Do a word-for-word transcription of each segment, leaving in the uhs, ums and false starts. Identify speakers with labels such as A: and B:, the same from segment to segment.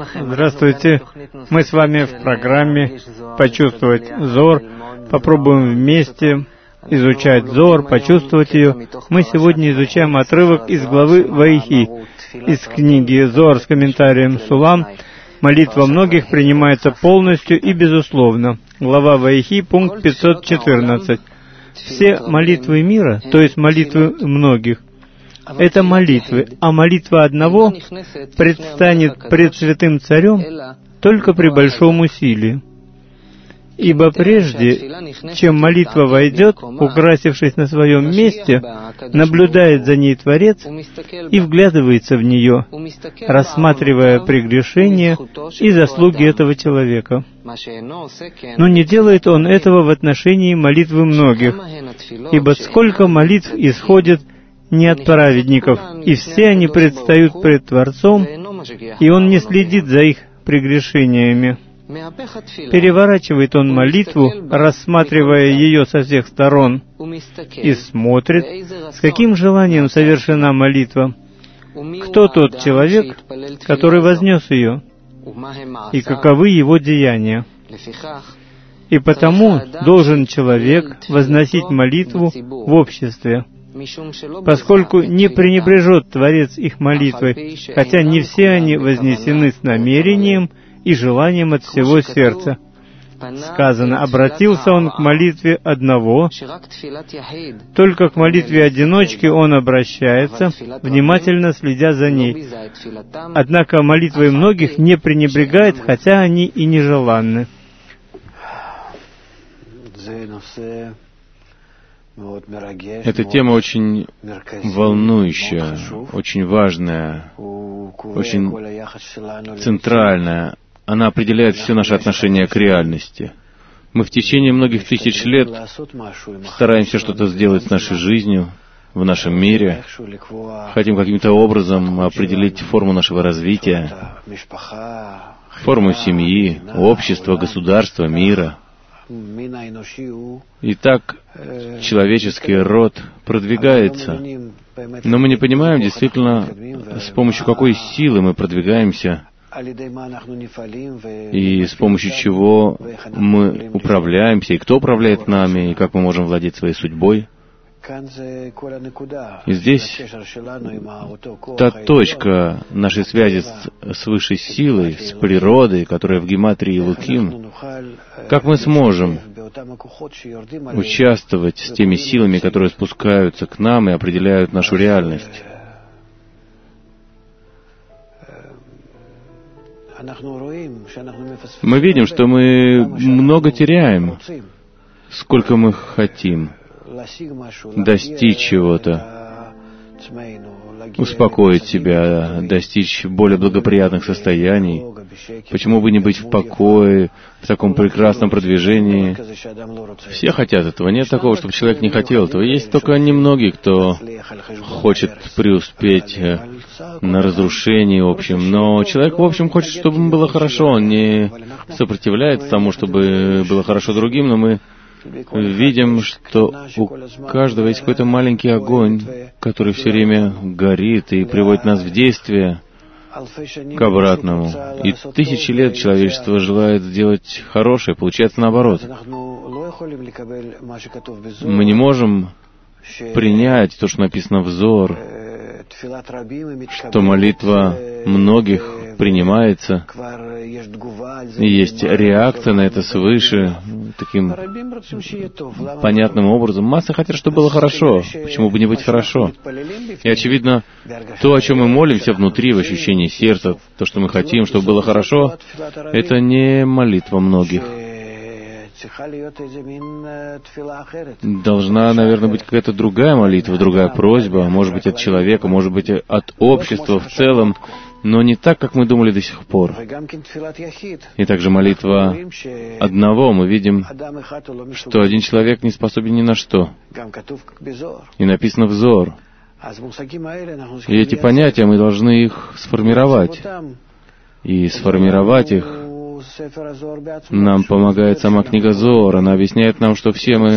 A: Здравствуйте. Мы с вами в программе «Почувствовать Зор». Попробуем вместе изучать Зор, почувствовать ее. Мы сегодня изучаем отрывок из главы Ваихи, из книги Зор с комментарием Сулам. Молитва многих принимается полностью и безусловно. Глава Ваихи, пункт пятьсот четырнадцать. Все молитвы мира, то есть молитвы многих, это молитвы, а молитва одного предстанет пред святым царем только при большом усилии. Ибо прежде, чем молитва войдет, украсившись на своем месте, наблюдает за ней Творец и вглядывается в нее, рассматривая прегрешения и заслуги этого человека. Но не делает он этого в отношении молитвы многих, ибо сколько молитв исходит не от праведников, и все они предстают пред Творцом, и Он не следит за их прегрешениями. Переворачивает Он молитву, рассматривая ее со всех сторон, и смотрит, с каким желанием совершена молитва, кто тот человек, который вознес ее, и каковы его деяния. И потому должен человек возносить молитву в обществе, поскольку не пренебрежет Творец их молитвой, хотя не все они вознесены с намерением и желанием от всего сердца. Сказано, обратился он к молитве одного, только к молитве одиночки он обращается, внимательно следя за ней. Однако молитвой многих не пренебрегает, хотя они и нежеланны.
B: Эта тема очень волнующая, очень важная, очень центральная. Она определяет все наше отношение к реальности. Мы в течение многих тысяч лет стараемся что-то сделать с нашей жизнью, в нашем мире. Хотим каким-то образом определить форму нашего развития, форму семьи, общества, государства, мира. И так человеческий род продвигается. Но мы не понимаем действительно, с помощью какой силы мы продвигаемся, и с помощью чего мы управляемся, и кто управляет нами, и как мы можем владеть своей судьбой. И здесь та точка нашей связи с, с высшей силой, с природой, которая в гематрии Элоким. Как мы сможем участвовать с теми силами, которые спускаются к нам и определяют нашу реальность? Мы видим, что мы много теряем, сколько мы хотим достичь чего-то, успокоить себя, достичь более благоприятных состояний. Почему бы не быть в покое, в таком прекрасном продвижении? Все хотят этого. Нет такого, чтобы человек не хотел этого. Есть только немногие, кто хочет преуспеть на разрушении общем. Но человек, в общем, хочет, чтобы ему было хорошо. Он не сопротивляется тому, чтобы было хорошо другим, но мы видим, что у каждого есть какой-то маленький огонь, который все время горит и приводит нас в действие к обратному. И тысячи лет человечество желает сделать хорошее, получается наоборот. Мы не можем принять то, что написано в Зор, что молитва многих принимается, и есть реакция на это свыше, таким понятным образом. Массы хотят, чтобы было хорошо. Почему бы не быть хорошо? И, очевидно, то, о чем мы молимся внутри, в ощущении сердца, то, что мы хотим, чтобы было хорошо, это не молитва многих. Должна, наверное, быть какая-то другая молитва, другая просьба, может быть, от человека, может быть, от общества в целом, но не так, как мы думали до сих пор. И также молитва одного, мы видим, что один человек не способен ни на что. И написано в Зор. И эти понятия, мы должны их сформировать. И сформировать их нам помогает сама книга Зоор. Она объясняет нам, что все мы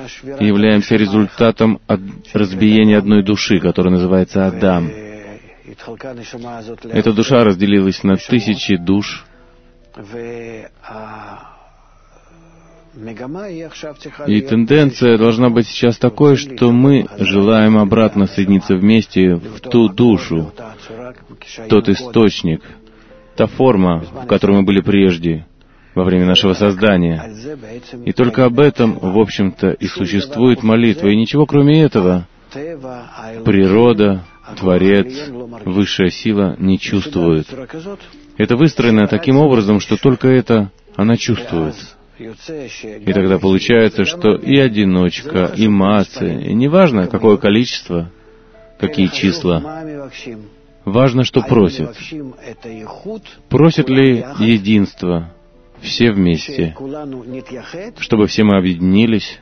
B: являемся результатом от разбиения одной души, которая называется Адам. Эта душа разделилась на тысячи душ, и тенденция должна быть сейчас такой, что мы желаем обратно соединиться вместе в ту душу, тот источник, та форма, в которой мы были прежде, во время нашего создания. И только об этом, в общем-то, и существует молитва. И ничего кроме этого природа, Творец, высшая сила не чувствует. Это выстроено таким образом, что только это она чувствует. И тогда получается, что и одиночка, и масса, и неважно, какое количество, какие числа, важно, что просят. Просят ли единство, все вместе, чтобы все мы объединились?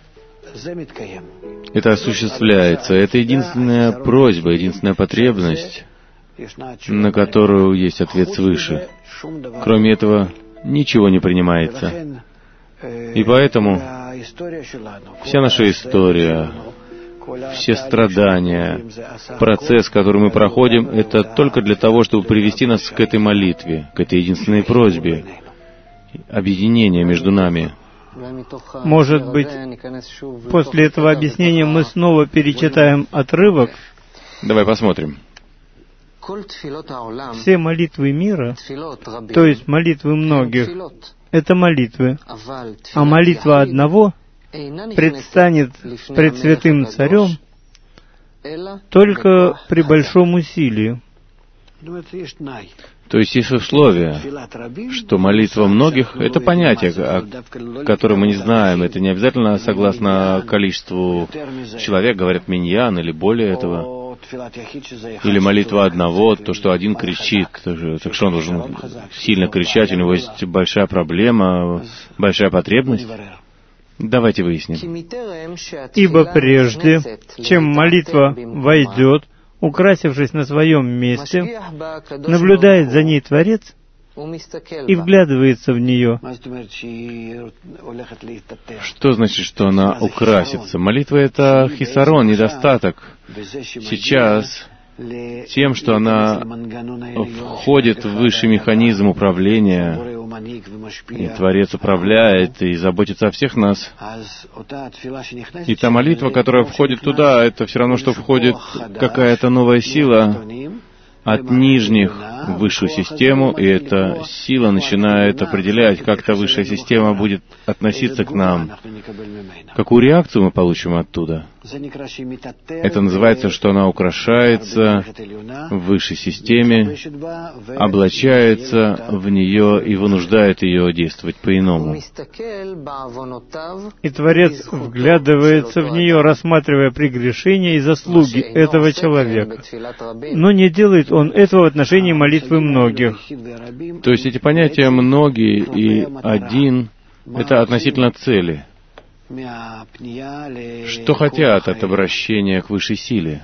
B: Это осуществляется. Это единственная просьба, единственная потребность, на которую есть ответ свыше. Кроме этого, ничего не принимается. И поэтому вся наша история, все страдания, процесс, который мы проходим, это только для того, чтобы привести нас к этой молитве, к этой единственной просьбе, объединения между нами.
A: Может быть, после этого объяснения мы снова перечитаем отрывок?
B: Давай посмотрим.
A: Все молитвы мира, то есть молитвы многих, это молитвы, а молитва одного предстанет пред святым царем только при большом усилии.
B: То есть есть условие, что молитва многих — это понятие, которое мы не знаем. Это не обязательно согласно количеству человек, говорят миньян или более этого. Или молитва одного, то, что один кричит, так что он должен сильно кричать, у него есть большая проблема, большая потребность. Давайте выясним.
A: Ибо прежде, чем молитва войдет, украсившись на своем месте, наблюдает за ней Творец и вглядывается в нее.
B: Что значит, что она украсится? Молитва — это хисарон, недостаток. Сейчас тем, что она входит в высший механизм управления, и Творец управляет и заботится о всех нас. И та молитва, которая входит туда, это все равно, что входит какая-то новая сила от нижних в высшую систему, и эта сила начинает определять, как та высшая система будет относиться к нам, какую реакцию мы получим оттуда. Это называется, что она украшается в высшей системе, облачается в нее и вынуждает ее действовать по-иному.
A: И Творец вглядывается в нее, рассматривая прегрешения и заслуги этого человека. Но не делает он этого в отношении молитвы многих.
B: То есть эти понятия «многие» и «один» — это относительно цели. Что хотят от обращения к высшей силе?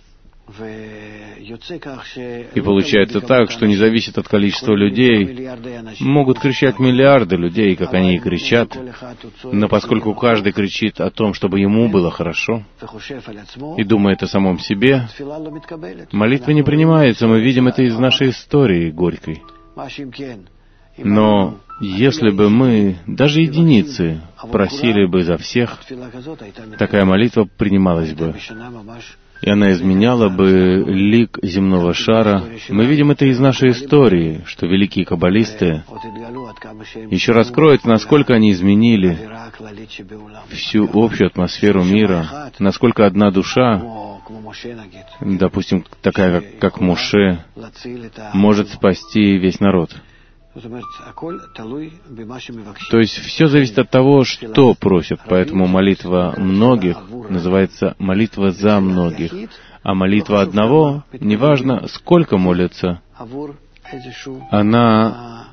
B: И получается так, что не зависит от количества людей. Могут кричать миллиарды людей, как они и кричат, но поскольку каждый кричит о том, чтобы ему было хорошо, и думает о самом себе, молитва не принимается. Мы видим это из нашей истории горькой. Но если бы мы, даже единицы, просили бы за всех, такая молитва принималась бы. И она изменяла бы лик земного шара. Мы видим это из нашей истории, что великие каббалисты еще раскроют, насколько они изменили всю общую атмосферу мира, насколько одна душа, допустим, такая, как, как Моше, может спасти весь народ. То есть все зависит от того, что просят. Поэтому молитва многих называется молитва за многих. А молитва одного, неважно, сколько молятся, она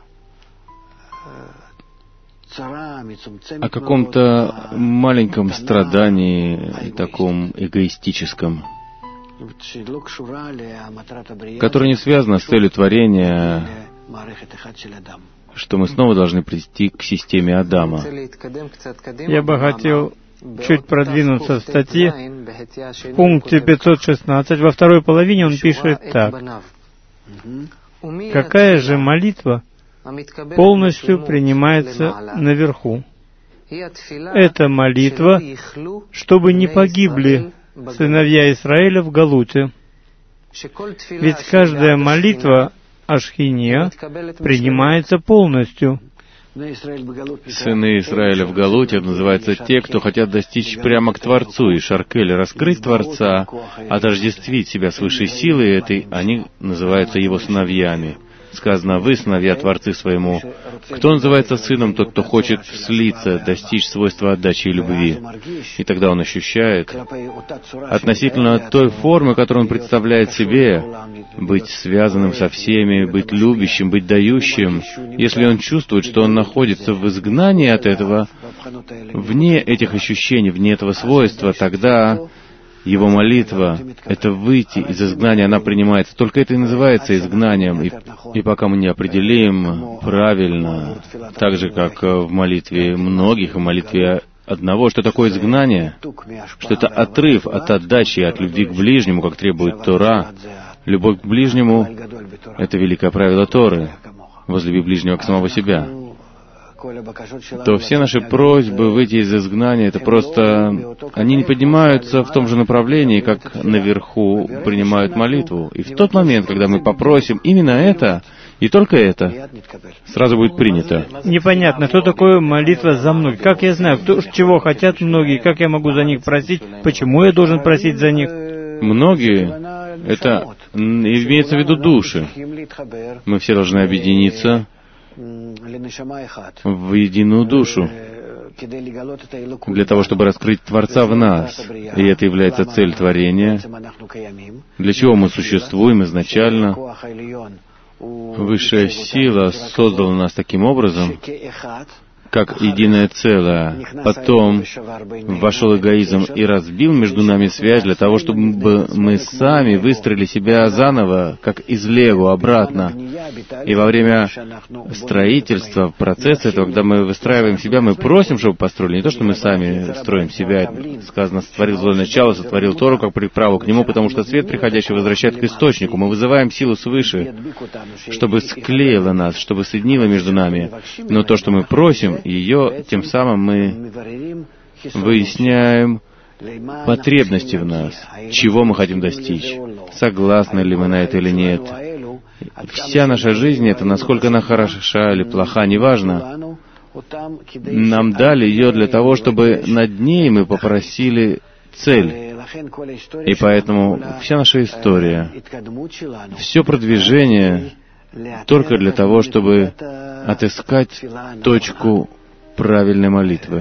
B: о каком-то маленьком страдании, таком эгоистическом, которое не связано с целью творения, что мы снова должны прийти к системе Адама.
A: Я бы хотел чуть продвинуться в статье В пункте пятьсот шестнадцать, во второй половине он пишет так. Какая же молитва полностью принимается наверху? Это молитва, чтобы не погибли сыновья Израиля в Галуте. Ведь каждая молитва Ашхиния принимается полностью.
B: Сыны Израиля в Галуте называются те, кто хотят достичь прямо к Творцу, и Шаркель, раскрыть Творца, отождествить себя с высшей силой этой, они называются его сыновьями. Сказано, вы, сыновья, творцы своему. Кто называется сыном? Тот, кто хочет слиться, достичь свойства отдачи и любви. И тогда он ощущает, относительно той формы, которую он представляет себе, быть связанным со всеми, быть любящим, быть дающим. Если он чувствует, что он находится в изгнании от этого, вне этих ощущений, вне этого свойства, тогда его молитва — это выйти из изгнания, она принимается. Только это и называется изгнанием. И, и пока мы не определим правильно, так же, как в молитве многих, в молитве одного, что такое изгнание, что это отрыв от отдачи, от любви к ближнему, как требует Тора. Любовь к ближнему — это великое правило Торы. Возлюби ближнего к самого себя. То все наши просьбы выйти из изгнания, это просто... Они не поднимаются в том же направлении, как наверху принимают молитву. И в тот момент, когда мы попросим именно это, и только это, сразу будет принято.
A: Непонятно, что такое молитва за многих. Как я знаю, кто, чего хотят многие, как я могу за них просить, почему я должен просить за них?
B: Многие, это имеется в виду души. Мы все должны объединиться в единую душу, для того, чтобы раскрыть Творца в нас. И это является цель творения. Для чего мы существуем изначально? Высшая сила создала нас таким образом, как единое целое. Потом вошел эгоизм и разбил между нами связь для того, чтобы мы сами выстроили себя заново, как из лего, обратно. И во время строительства, процесса этого, когда мы выстраиваем себя, мы просим, чтобы построили. Не то, что мы сами строим себя. Сказано, сотворил злое начало, сотворил Тору как приправу к нему, потому что свет приходящий возвращает к источнику. Мы вызываем силу свыше, чтобы склеила нас, чтобы соединила между нами. Но то, что мы просим, ее, тем самым мы выясняем потребности в нас, чего мы хотим достичь, согласны ли мы на это или нет. Вся наша жизнь — это насколько она хороша или плоха, неважно. Нам дали ее для того, чтобы над ней мы попросили цель. И поэтому вся наша история, все продвижение только для того, чтобы отыскать точку правильной молитвы.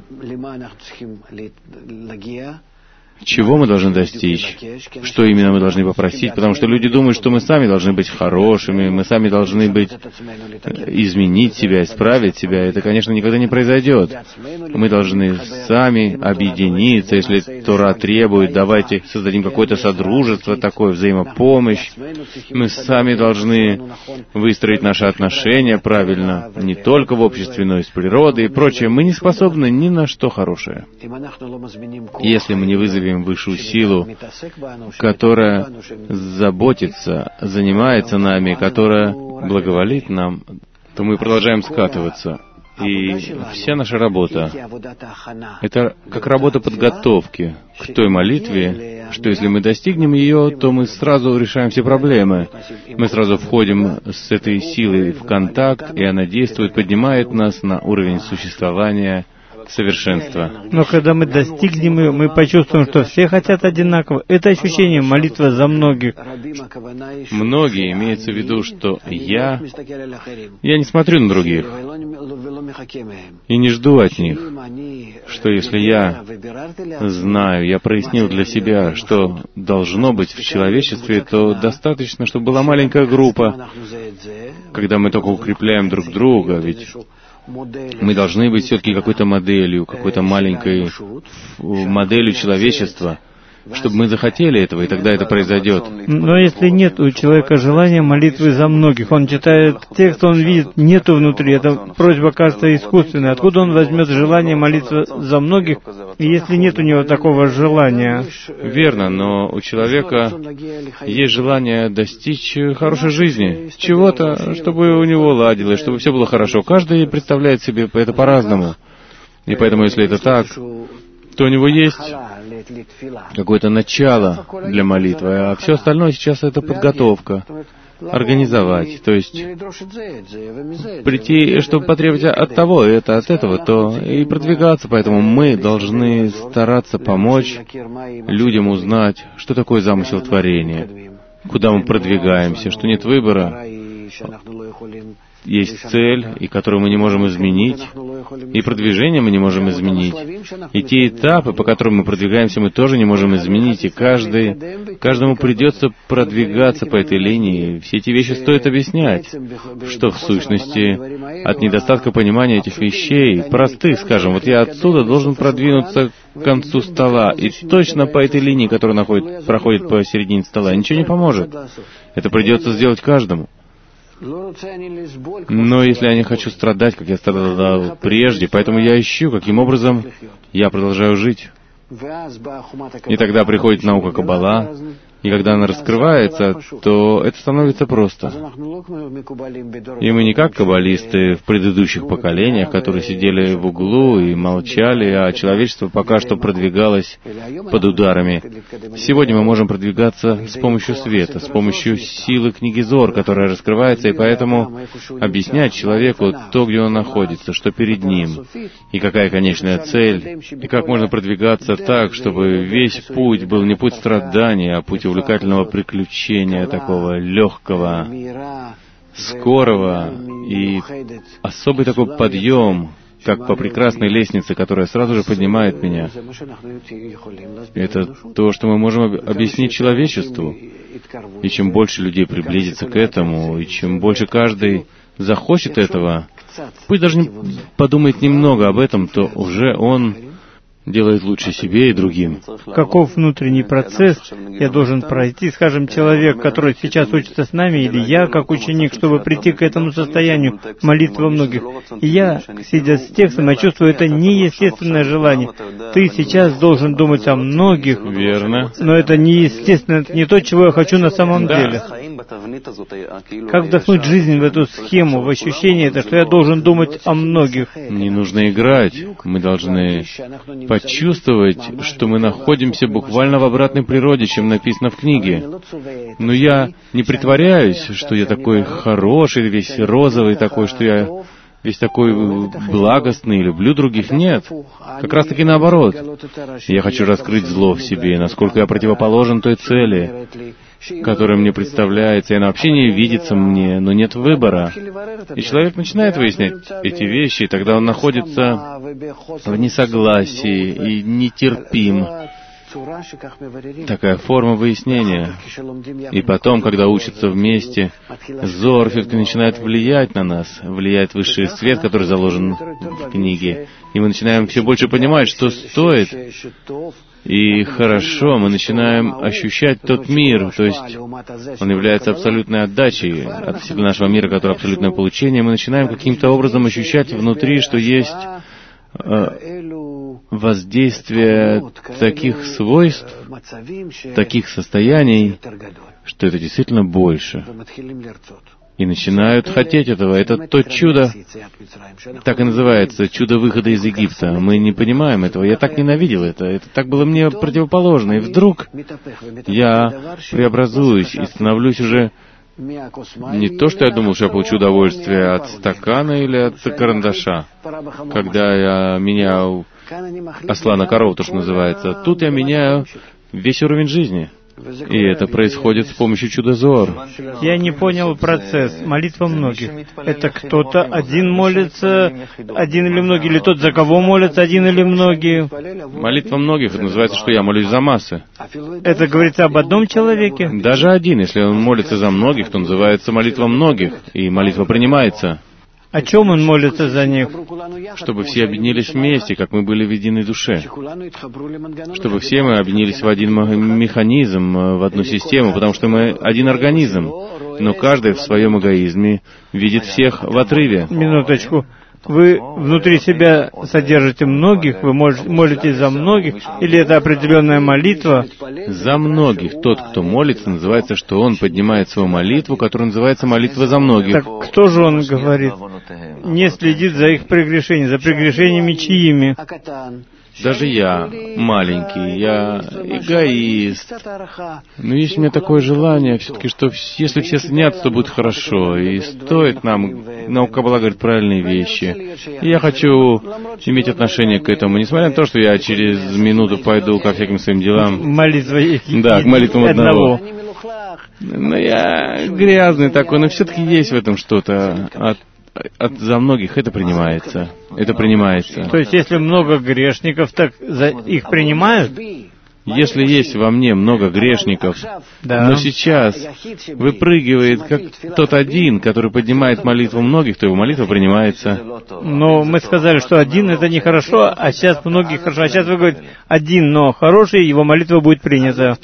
B: Чего мы должны достичь? Что именно мы должны попросить? Потому что люди думают, что мы сами должны быть хорошими, мы сами должны быть, изменить себя, исправить себя. Это, конечно, никогда не произойдет. Мы должны сами объединиться. Если Тора требует, давайте создадим какое-то содружество, такое взаимопомощь. Мы сами должны выстроить наши отношения правильно, не только в обществе, но и с природой и прочее. Мы не способны ни на что хорошее. Если мы не вызовем высшую силу, которая заботится, занимается нами, которая благоволит нам, то мы продолжаем скатываться. И вся наша работа — это как работа подготовки к той молитве, что если мы достигнем ее, то мы сразу решаем все проблемы. Мы сразу входим с этой силой в контакт, и она действует, поднимает нас на уровень существования, совершенства.
A: Но когда мы достигнем ее, мы почувствуем, что все хотят одинаково. Это ощущение молитва за многих.
B: Многие имеется в виду, что я, я не смотрю на других и не жду от них, что если я знаю, я прояснил для себя, что должно быть в человечестве, то достаточно, чтобы была маленькая группа, когда мы только укрепляем друг друга, ведь мы должны быть все-таки какой-то моделью, какой-то маленькой моделью человечества. чтобы мы захотели этого, и тогда это произойдет.
A: Но если нет у человека желания молитвы за многих, он читает текст, он видит, нету внутри, эта просьба кажется искусственной. Откуда он возьмет желание молиться за многих, если нет у него такого желания?
B: Верно, но у человека есть желание достичь хорошей жизни, чего-то, чтобы у него ладилось, чтобы все было хорошо. Каждый представляет себе это по-разному. И поэтому, если это так, то у него есть какое-то начало для молитвы, а все остальное сейчас это подготовка, организовать, то есть прийти, чтобы потребовать от того, это, от этого, то и продвигаться. Поэтому мы должны стараться помочь людям узнать, что такое замысел творения, куда мы продвигаемся, что нет выбора, есть цель, и которую мы не можем изменить, и продвижение мы не можем изменить, и те этапы, по которым мы продвигаемся, мы тоже не можем изменить, и каждый, каждому придется продвигаться по этой линии. Все эти вещи стоит объяснять, что в сущности от недостатка понимания этих вещей, простых, скажем, вот я отсюда должен продвинуться к концу стола, и точно по этой линии, которая находит, проходит по середине стола, ничего не поможет. Это придется сделать каждому. Но если я не хочу страдать, как я страдал прежде, поэтому я ищу, каким образом я продолжаю жить. И тогда приходит наука Каббала, и когда она раскрывается, то это становится просто. И мы не как каббалисты в предыдущих поколениях, которые сидели в углу и молчали, а человечество пока что продвигалось под ударами. Сегодня мы можем продвигаться с помощью света, с помощью силы книги Зоар, которая раскрывается, и поэтому объяснять человеку то, где он находится, что перед ним, и какая конечная цель, и как можно продвигаться так, чтобы весь путь был не путь страдания, а путь увлекательного приключения, такого легкого, скорого, и особый такой подъем, как по прекрасной лестнице, которая сразу же поднимает меня. Это то, что мы можем объяснить человечеству. И чем больше людей приблизится к этому, и чем больше каждый захочет этого, пусть даже не подумает немного об этом, то уже он делает лучше себе и другим.
A: Каков внутренний процесс я должен пройти, скажем, человек, который сейчас учится с нами, или я, как ученик, чтобы прийти к этому состоянию молитвы многих. И я, сидя с текстом, я чувствую, это неестественное желание. Ты сейчас должен думать о многих.
B: Верно.
A: Но это неестественно, это не то, чего я хочу на самом
B: Да.
A: деле. Как вдохнуть жизнь в эту схему, в ощущение это, что я должен думать о многих.
B: Не нужно играть. Мы должны почувствовать, что мы находимся буквально в обратной природе, чем написано в книге. Но я не притворяюсь, что я такой хороший, весь розовый такой, что я весь такой благостный, люблю других. Нет. Как раз таки наоборот. Я хочу раскрыть зло в себе, насколько я противоположен той цели, которая мне представляется, и она вообще не видится мне, но нет выбора. И человек начинает выяснять эти вещи, и тогда он находится в несогласии и нетерпим. Такая форма выяснения. И потом, когда учатся вместе, Зоар все-таки начинает влиять на нас, влияет высший свет, который заложен в книге. И мы начинаем все больше понимать, что стоит. И хорошо, мы начинаем ощущать тот мир, то есть он является абсолютной отдачей от всего нашего мира, который абсолютное получение. Мы начинаем каким-то образом ощущать внутри, что есть э, воздействие таких свойств, таких состояний, что это действительно больше. И начинают хотеть этого. Это то чудо, так и называется, чудо выхода из Египта. Мы не понимаем этого. Я так ненавидел это. Это так было мне противоположно. И вдруг я преобразуюсь и становлюсь уже не то, что я думал, что я получу удовольствие от стакана или от карандаша, когда я меняю осла на корову, то, что называется. Тут я меняю весь уровень жизни. И это происходит с помощью чуда Зоар.
A: Я не понял процесс. Молитва многих. Это кто-то один молится, один или многие, или тот, за кого молятся, один или многие.
B: Молитва многих, это называется, что я молюсь за массы.
A: Это говорится об одном человеке?
B: Даже один, если он молится за многих, то называется молитва многих, и молитва принимается.
A: О чем он молится за них?
B: Чтобы все объединились вместе, как мы были в единой душе. Чтобы все мы объединились в один механизм, в одну систему, потому что мы один организм. Но каждый в своем эгоизме видит всех в отрыве.
A: Минуточку. Вы внутри себя содержите многих, вы молитесь за многих, или это определенная молитва?
B: За многих. Тот, кто молится, называется, что он поднимает свою молитву, которая называется молитва за многих.
A: Так кто же он говорит? Не следит за их прегрешениями, за прегрешениями чьими?
B: Даже я маленький, я эгоист. Но есть у меня такое желание, все-таки, что если все снятся, то будет хорошо. И стоит нам, наука Каббала говорит правильные вещи. И я хочу иметь отношение к этому, несмотря на то, что я через минуту пойду ко всяким своим делам.
A: Молитва
B: Да, к молитвам одного. Но я грязный такой, но все-таки есть в этом что-то. От От, за многих это принимается. Это принимается.
A: То есть, если много грешников, так за их принимают?
B: Если есть во мне много грешников, да. Но сейчас выпрыгивает как тот один, который поднимает молитву многих, то его молитва принимается.
A: Но мы сказали, что один это нехорошо, а сейчас многих хорошо. А сейчас вы говорите, один, но хороший, его молитва будет принята.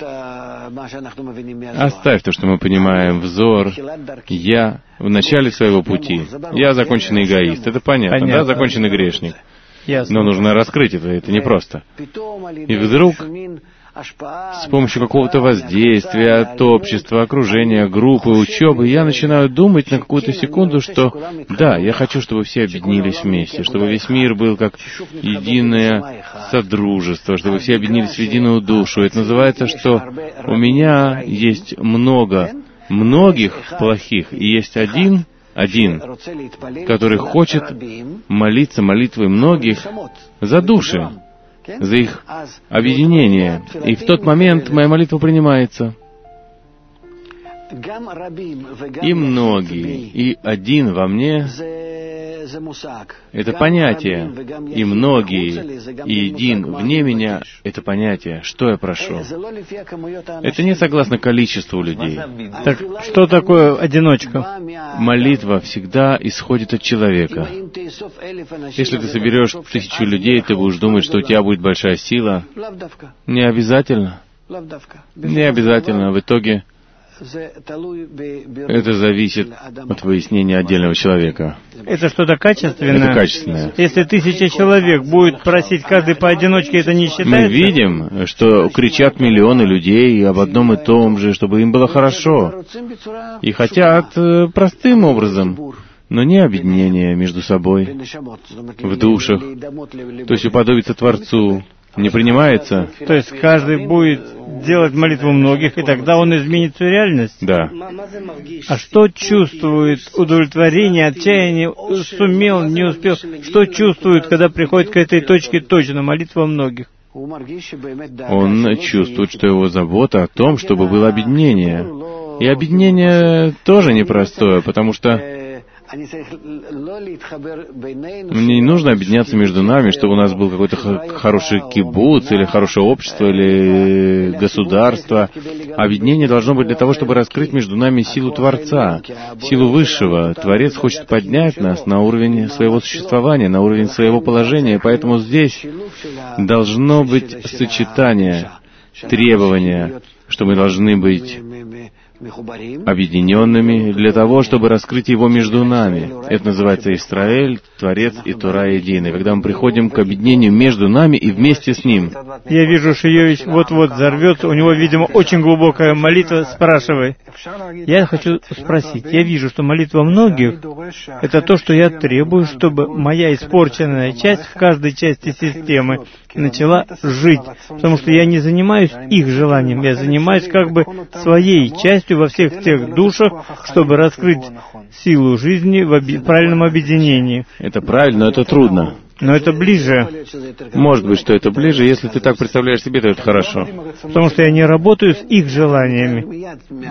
B: Оставь то, что мы понимаем, взор. Я в начале своего пути. Я законченный эгоист. Это понятно, понятно. Да? Законченный грешник.
A: Ясно.
B: Но нужно раскрыть это, это непросто. И вдруг, с помощью какого-то воздействия от общества, окружения, группы, учебы, я начинаю думать на какую-то секунду, что да, я хочу, чтобы все объединились вместе, чтобы весь мир был как единое содружество, чтобы все объединились в единую душу. Это называется, что у меня есть много, многих плохих, и есть один, один, который хочет молиться молитвой многих за души, за их объединение. И в тот момент моя молитва принимается. И многие, и один во мне — это понятие. И многие, и един вне меня — это понятие. Что я прошу? Это не согласно количеству людей.
A: Так что такое одиночка?
B: Молитва всегда исходит от человека. Если ты соберешь тысячу людей, ты будешь думать, что у тебя будет большая сила. Не обязательно. Не обязательно. В итоге это зависит от выяснения отдельного человека.
A: Это что-то качественное?
B: Это качественное.
A: Если тысяча человек будет просить каждый поодиночке, это не считается?
B: Мы видим, что кричат миллионы людей об одном и том же, чтобы им было хорошо. И хотят простым образом, но не объединение между собой, в душах, то есть уподобиться Творцу. Не принимается?
A: То есть каждый будет делать молитву многих, и тогда он изменит свою реальность?
B: Да.
A: А что чувствует удовлетворение, отчаяние, сумел, не успел? Что чувствует, когда приходит к этой точке точно, молитва многих?
B: Он чувствует, что его забота о том, чтобы было объединение. И объединение тоже непростое, потому что мне не нужно объединяться между нами, чтобы у нас был какой-то хороший кибуц, или хорошее общество, или государство. Объединение должно быть для того, чтобы раскрыть между нами силу Творца, силу Высшего. Творец хочет поднять нас на уровень своего существования, на уровень своего положения, поэтому здесь должно быть сочетание, требования, что мы должны быть объединенными для того, чтобы раскрыть Его между нами. Это называется Исраэль, Творец и Тора единый. Когда мы приходим к объединению между нами и вместе с Ним.
A: Я вижу, Шиевич вот-вот взорвется. У него, видимо, очень глубокая молитва. Спрашивай. Я хочу спросить. Я вижу, что молитва многих — это то, что я требую, чтобы моя испорченная часть в каждой части системы начала жить. Потому что я не занимаюсь их желанием, я занимаюсь как бы своей частью во всех тех душах, чтобы раскрыть силу жизни в оби- правильном объединении.
B: Это правильно, но это трудно.
A: Но это ближе.
B: Может быть, что это ближе. Если ты так представляешь себе, то это хорошо.
A: Потому что я не работаю с их желаниями.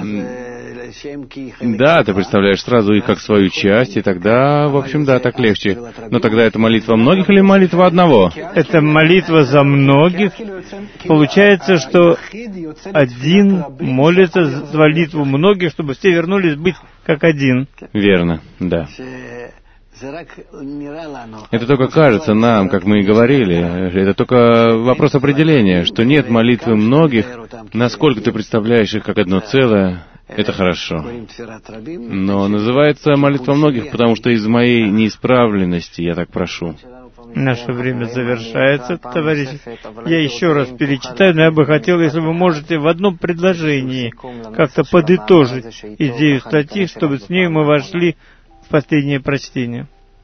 B: Да, ты представляешь сразу их как свою часть, и тогда, в общем, да, так легче. Но тогда это молитва многих или молитва одного?
A: Это молитва за многих. Получается, что один молится за молитву многих, чтобы все вернулись быть как один.
B: Верно, да. Это только кажется нам, как мы и говорили, это только вопрос определения, что нет молитвы многих, насколько ты представляешь их как одно целое, это хорошо. Но называется молитва многих, потому что из моей неисправленности я так прошу.
A: Наше время завершается, товарищи. Я еще раз перечитаю, но я бы хотел, если вы можете в одном предложении как-то подытожить идею статьи, чтобы с ней мы вошли в последнее прочтение.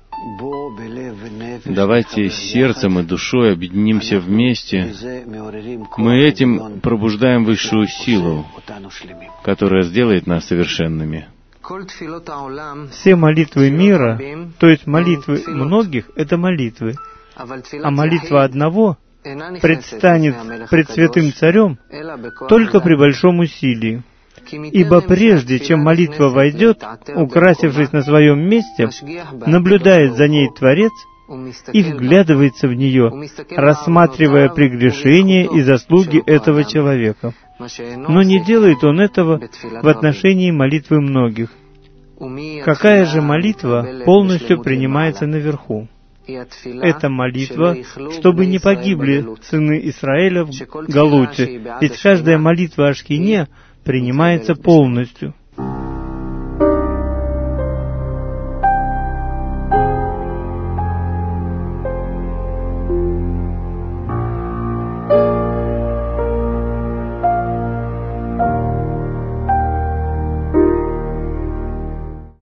B: Давайте сердцем и душой объединимся вместе. Мы этим пробуждаем высшую силу, которая сделает нас совершенными.
A: Все молитвы мира, то есть молитвы многих, это молитвы. А молитва одного предстанет пред святым царем только при большом усилии. Ибо прежде чем молитва войдет, украсившись на своем месте, наблюдает за ней Творец и вглядывается в нее, рассматривая прегрешения и заслуги этого человека. Но не делает он этого в отношении молитвы многих. Какая же молитва полностью принимается наверху? Это молитва, чтобы не погибли сыны Израиля в Галуте, ведь каждая молитва о Шхине принимается полностью.